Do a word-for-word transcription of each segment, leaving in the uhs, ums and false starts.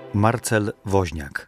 Marcel Woźniak.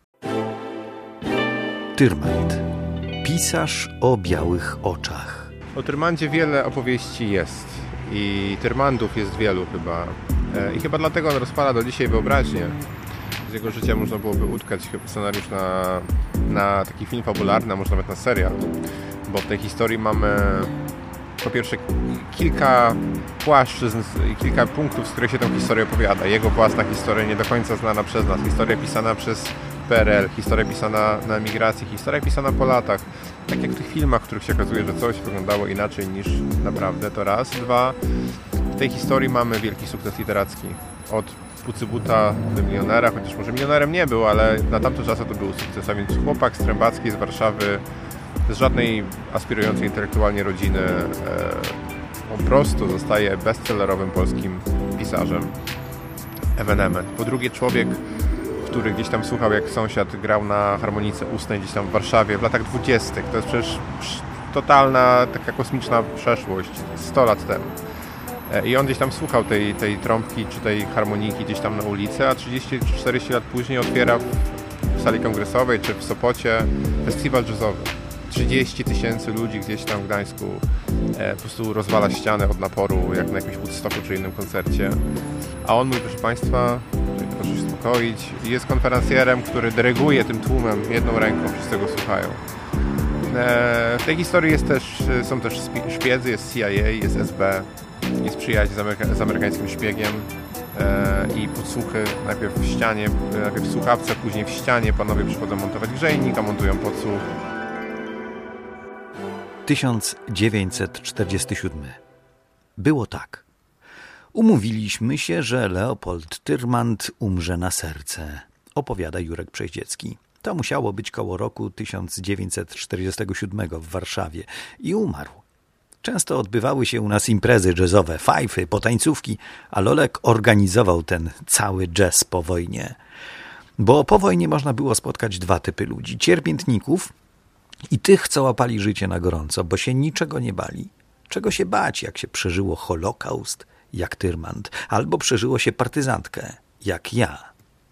Tyrmand. Pisarz o białych oczach. O Tyrmandzie wiele opowieści jest i Tyrmandów jest wielu chyba. I chyba dlatego on rozpala do dzisiaj wyobraźnię. Z jego życia można byłoby utkać scenariusz na, na taki film fabularny, a może nawet na serial. Bo w tej historii mamy po pierwsze kilka płaszczyzn i kilka punktów, z których się tę historię opowiada. Jego własna historia, nie do końca znana przez nas. Historia pisana przez P R L, historia pisana na emigracji, historia pisana po latach. Tak jak w tych filmach, w których się okazuje, że coś wyglądało inaczej niż naprawdę, to raz. Dwa, w tej historii mamy wielki sukces literacki. Od Pucybuta do milionera, chociaż może milionerem nie był, ale na tamte czasy to był sukces. A więc chłopak z Trębackiej, z Warszawy, z żadnej aspirującej intelektualnie rodziny, e, po prostu zostaje bestsellerowym polskim pisarzem. Ewenement. Po drugie, człowiek, który gdzieś tam słuchał, jak sąsiad grał na harmonice ustnej gdzieś tam w Warszawie w latach dwudziestych. To jest przecież totalna, taka kosmiczna przeszłość, sto lat temu. I on gdzieś tam słuchał tej, tej trąbki czy tej harmoniki gdzieś tam na ulicy, a trzydzieści czy czterdzieści lat później otwiera w sali kongresowej czy w Sopocie festiwal jazzowy. trzydzieści tysięcy ludzi gdzieś tam w Gdańsku e, po prostu rozwala ścianę od naporu, jak na jakimś Woodstocku czy innym koncercie. A on mówi, proszę Państwa, proszę się uspokoić, jest konferencjerem, który dyryguje tym tłumem jedną ręką, wszyscy go słuchają. E, w tej historii jest też, są też szpiedzy, jest C I A, jest S B, jest przyjaźń z, ameryka- z amerykańskim szpiegiem e, i podsłuchy, najpierw w ścianie, najpierw w słuchawce, później w ścianie. Panowie przychodzą montować grzejnik, a montują podsłuch. tysiąc dziewięćset czterdziesty siódmy. Było tak. Umówiliśmy się, że Leopold Tyrmand umrze na serce, opowiada Jurek Przeździecki. To musiało być koło roku tysiąc dziewięćset czterdziestego siódmego w Warszawie i umarł. Często odbywały się u nas imprezy jazzowe, fajfy, potańcówki, a Lolek organizował ten cały jazz po wojnie. Bo po wojnie można było spotkać dwa typy ludzi. Cierpiętników i tych, co łapali życie na gorąco, bo się niczego nie bali. Czego się bać, jak się przeżyło Holokaust, jak Tyrmand, albo przeżyło się partyzantkę, jak ja.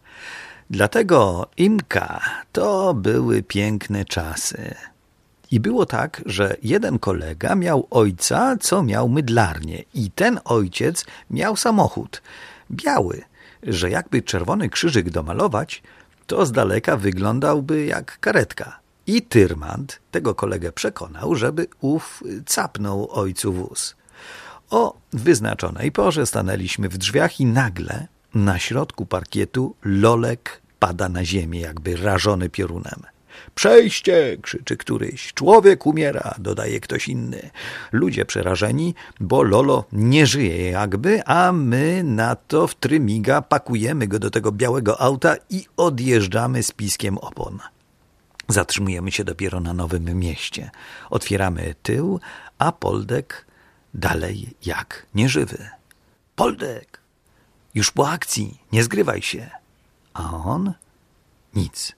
Dlatego Imka to były piękne czasy. I było tak, że jeden kolega miał ojca, co miał mydlarnię i ten ojciec miał samochód biały, że jakby czerwony krzyżyk domalować, to z daleka wyglądałby jak karetka. I Tyrmand tego kolegę przekonał, żeby ów capnął ojcu wóz. O wyznaczonej porze stanęliśmy w drzwiach i nagle na środku parkietu Lolek pada na ziemię, jakby rażony piorunem. Przejście! Krzyczy któryś. Człowiek umiera, dodaje ktoś inny. Ludzie przerażeni, bo Lolo nie żyje jakby, a my na to w trymiga pakujemy go do tego białego auta i odjeżdżamy z piskiem opon. Zatrzymujemy się dopiero na Nowym Mieście. Otwieramy tył, a Poldek dalej jak nieżywy. Poldek! Już po akcji, nie zgrywaj się. A on? Nic.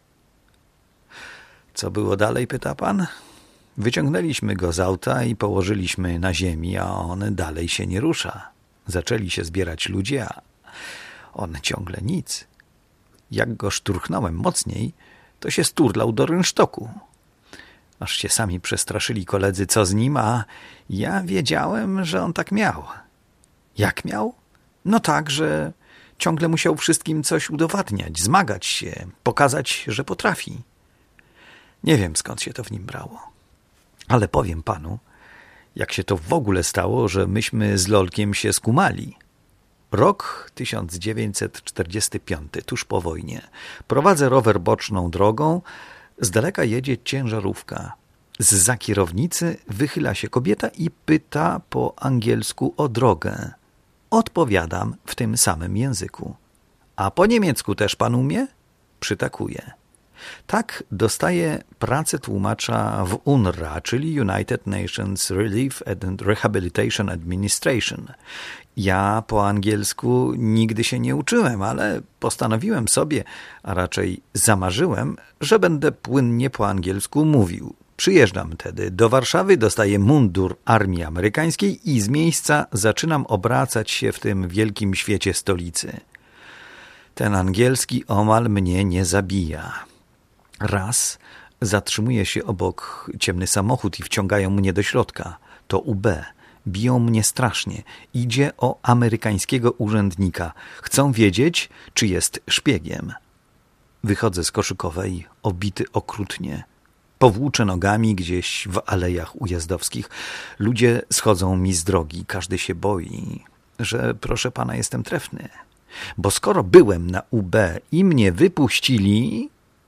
Co było dalej, pyta pan? Wyciągnęliśmy go z auta i położyliśmy na ziemi, a on dalej się nie rusza. Zaczęli się zbierać ludzie, a on ciągle nic. Jak go szturchnąłem mocniej, to się sturlał do rynsztoku. Aż się sami przestraszyli koledzy, co z nim, a ja wiedziałem, że on tak miał. Jak miał? No tak, że ciągle musiał wszystkim coś udowadniać, zmagać się, pokazać, że potrafi. Nie wiem, skąd się to w nim brało. Ale powiem panu, jak się to w ogóle stało, że myśmy z Lolkiem się skumali. Rok tysiąc dziewięćset czterdziesty piąty, tuż po wojnie. Prowadzę rower boczną drogą, z daleka jedzie ciężarówka. Zza kierownicy wychyla się kobieta i pyta po angielsku o drogę. Odpowiadam w tym samym języku. A po niemiecku też pan umie? Przytakuje. Tak dostaje pracę tłumacza w U N R A, czyli United Nations Relief and Rehabilitation Administration. Ja po angielsku nigdy się nie uczyłem, ale postanowiłem sobie, a raczej zamarzyłem, że będę płynnie po angielsku mówił. Przyjeżdżam tedy do Warszawy, dostaję mundur armii amerykańskiej i z miejsca zaczynam obracać się w tym wielkim świecie stolicy. Ten angielski omal mnie nie zabija. Raz zatrzymuje się obok ciemny samochód i wciągają mnie do środka. To U B. Biją mnie strasznie. Idzie o amerykańskiego urzędnika. Chcą wiedzieć, czy jest szpiegiem. Wychodzę z koszykowej, obity okrutnie. Powłóczę nogami gdzieś w alejach ujazdowskich. Ludzie schodzą mi z drogi. Każdy się boi, że proszę pana jestem trefny. Bo skoro byłem na U B i mnie wypuścili...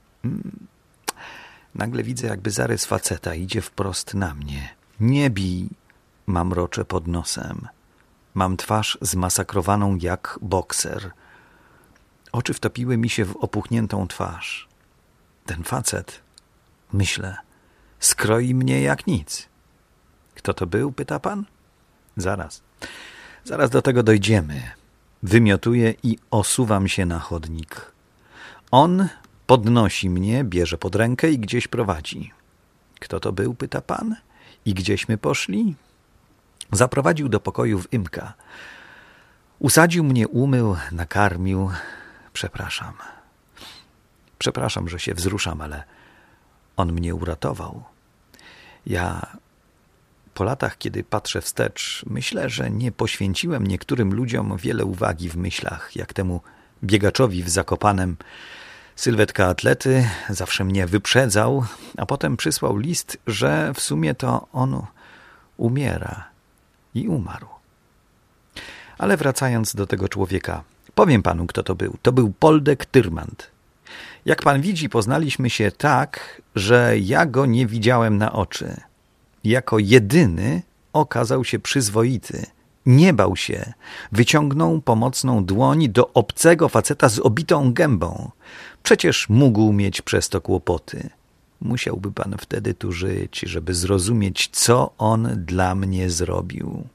Nagle widzę, jakby zarys faceta idzie wprost na mnie. Nie bij, mamroczę pod nosem. Mam twarz zmasakrowaną jak bokser. Oczy wtopiły mi się w opuchniętą twarz. Ten facet, myślę, skroi mnie jak nic. Kto to był, pyta pan? Zaraz. Zaraz do tego dojdziemy. Wymiotuję i osuwam się na chodnik. On podnosi mnie, bierze pod rękę i gdzieś prowadzi. Kto to był, pyta pan? I gdzieśmy poszli? Zaprowadził do pokoju w Imka. Usadził mnie, umył, nakarmił. Przepraszam. Przepraszam, że się wzruszam, ale on mnie uratował. Ja po latach, kiedy patrzę wstecz, myślę, że nie poświęciłem niektórym ludziom wiele uwagi w myślach, jak temu biegaczowi w Zakopanem. Sylwetka atlety zawsze mnie wyprzedzał, a potem przysłał list, że w sumie to on umiera i umarł. Ale wracając do tego człowieka, powiem panu, kto to był. To był Poldek Tyrmand. Jak pan widzi, poznaliśmy się tak, że ja go nie widziałem na oczy. Jako jedyny okazał się przyzwoity. Nie bał się. Wyciągnął pomocną dłoń do obcego faceta z obitą gębą. Przecież mógł mieć przez to kłopoty. Musiałby pan wtedy tu żyć, żeby zrozumieć, co on dla mnie zrobił.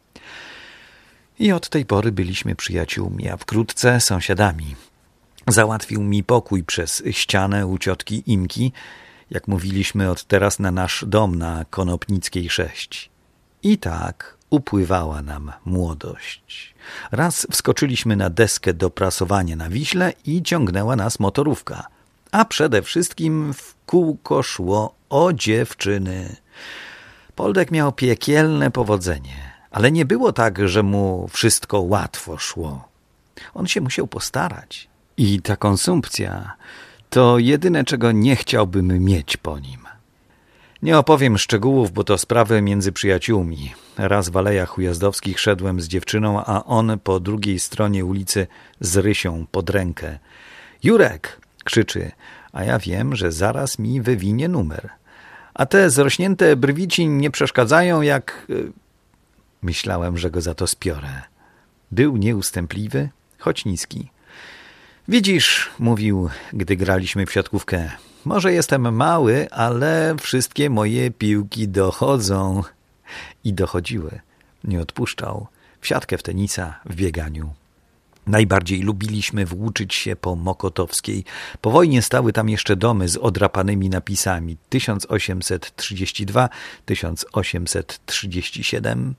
I od tej pory byliśmy przyjaciółmi, a wkrótce sąsiadami. Załatwił mi pokój przez ścianę u ciotki Imki, jak mówiliśmy od teraz na nasz dom na Konopnickiej sześć. I tak upływała nam młodość. Raz wskoczyliśmy na deskę do prasowania na Wiśle i ciągnęła nas motorówka. A przede wszystkim w kółko szło o dziewczyny. Poldek miał piekielne powodzenie, ale nie było tak, że mu wszystko łatwo szło. On się musiał postarać. I ta konsumpcja to jedyne, czego nie chciałbym mieć po nim. Nie opowiem szczegółów, bo to sprawy między przyjaciółmi. Raz w alejach ujazdowskich szedłem z dziewczyną, a on po drugiej stronie ulicy z Rysią pod rękę. Jurek! Krzyczy, a ja wiem, że zaraz mi wywinie numer. A te zrośnięte brwi ci nie przeszkadzają jak... Myślałem, że go za to spiorę. Był nieustępliwy, choć niski. Widzisz, mówił, gdy graliśmy w siatkówkę, może jestem mały, ale wszystkie moje piłki dochodzą. I dochodziły. Nie odpuszczał. W siatkę, w tenisa, w bieganiu. Najbardziej lubiliśmy włóczyć się po Mokotowskiej. Po wojnie stały tam jeszcze domy z odrapanymi napisami tysiąc osiemset trzydzieści dwa, tysiąc osiemset trzydzieści siedem.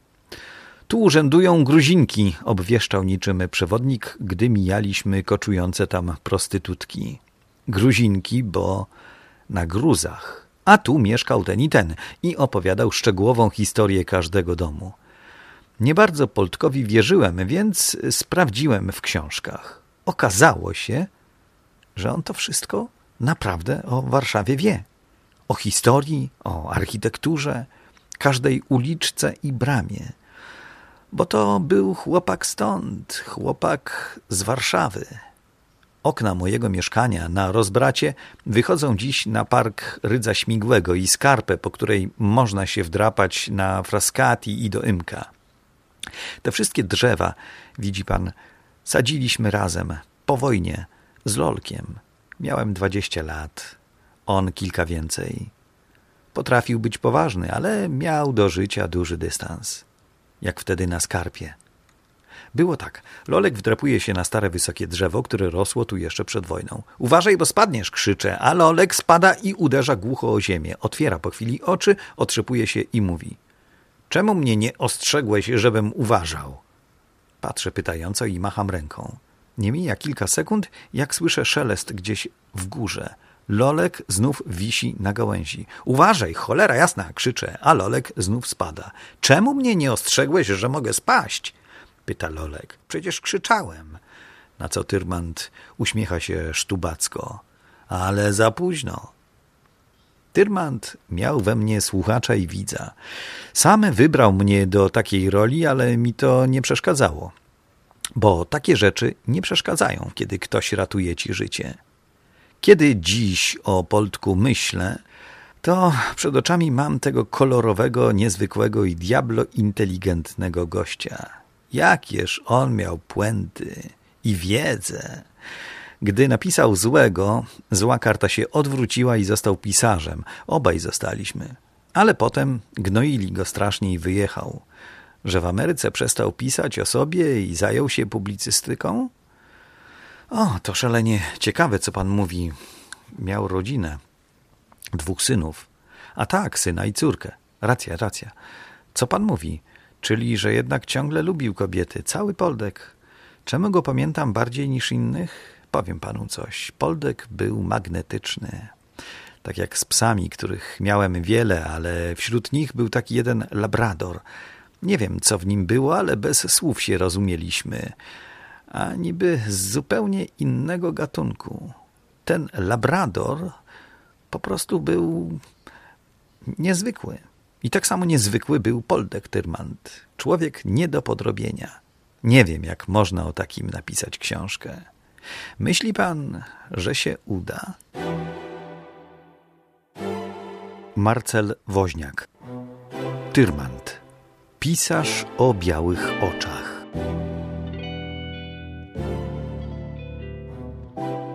Tu urzędują Gruzinki, obwieszczał niczym przewodnik, gdy mijaliśmy koczujące tam prostytutki. Gruzinki, bo na gruzach. A tu mieszkał ten i ten i opowiadał szczegółową historię każdego domu. Nie bardzo Poldkowi wierzyłem, więc sprawdziłem w książkach. Okazało się, że on to wszystko naprawdę o Warszawie wie. O historii, o architekturze, każdej uliczce i bramie. Bo to był chłopak stąd, chłopak z Warszawy. Okna mojego mieszkania na Rozbracie wychodzą dziś na park Rydza Śmigłego i skarpę, po której można się wdrapać na Frascati i do Imka. Te wszystkie drzewa, widzi pan, sadziliśmy razem, po wojnie, z Lolkiem. Miałem dwadzieścia lat, on kilka więcej. Potrafił być poważny, ale miał do życia duży dystans. Jak wtedy na skarpie. Było tak. Lolek wdrapuje się na stare wysokie drzewo, które rosło tu jeszcze przed wojną. Uważaj, bo spadniesz, krzyczę, a Lolek spada i uderza głucho o ziemię. Otwiera po chwili oczy, otrzepuje się i mówi: czemu mnie nie ostrzegłeś, żebym uważał? Patrzę pytająco i macham ręką. Nie mija kilka sekund, jak słyszę szelest gdzieś w górze. Lolek znów wisi na gałęzi. Uważaj, cholera jasna, krzyczę, a Lolek znów spada. Czemu mnie nie ostrzegłeś, że mogę spaść? Pyta Lolek. Przecież krzyczałem. Na co Tyrmand uśmiecha się sztubacko. Ale za późno. Tyrmand miał we mnie słuchacza i widza. Sam wybrał mnie do takiej roli, ale mi to nie przeszkadzało. Bo takie rzeczy nie przeszkadzają, kiedy ktoś ratuje ci życie. Kiedy dziś o Poldku myślę, to przed oczami mam tego kolorowego, niezwykłego i diablo inteligentnego gościa. Jakież on miał puenty i wiedzę. Gdy napisał złego, zła karta się odwróciła i został pisarzem. Obaj zostaliśmy. Ale potem gnoili go strasznie i wyjechał. Że w Ameryce przestał pisać o sobie i zajął się publicystyką? O, to szalenie ciekawe, co pan mówi. Miał rodzinę. Dwóch synów. A tak, syna i córkę. Racja, racja. Co pan mówi? Czyli, że jednak ciągle lubił kobiety. Cały Poldek. Czemu go pamiętam bardziej niż innych? Powiem panu coś. Poldek był magnetyczny. Tak jak z psami, których miałem wiele, ale wśród nich był taki jeden labrador. Nie wiem, co w nim było, ale bez słów się rozumieliśmy. A niby z zupełnie innego gatunku. Ten labrador po prostu był niezwykły. I tak samo niezwykły był Poldek Tyrmand. Człowiek nie do podrobienia. Nie wiem, jak można o takim napisać książkę. Myśli pan, że się uda? Marcel Woźniak. Tyrmand. Pisarz o białych oczach.